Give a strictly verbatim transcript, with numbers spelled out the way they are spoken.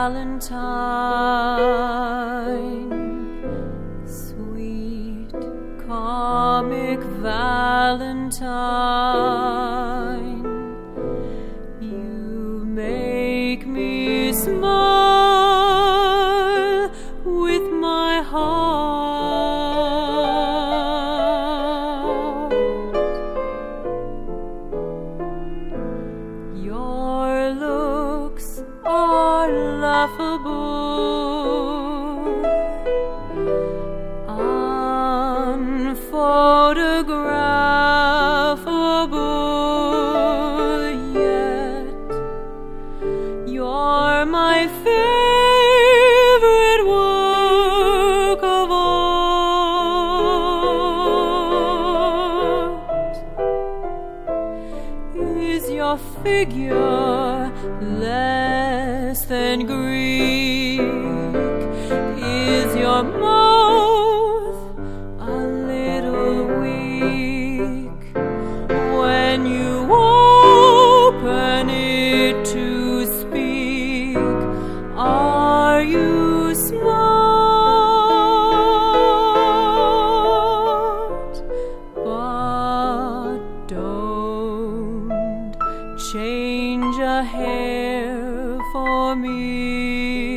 Valentine, sweet comic Valentine, you make me smile with my heart. Your looks are laughable, unphotographable, yet you're my favorite work of art. Is your figure less than Greek? Is your mouth a little weak when you open it to speak? Are you smart? But don't change a hair for me.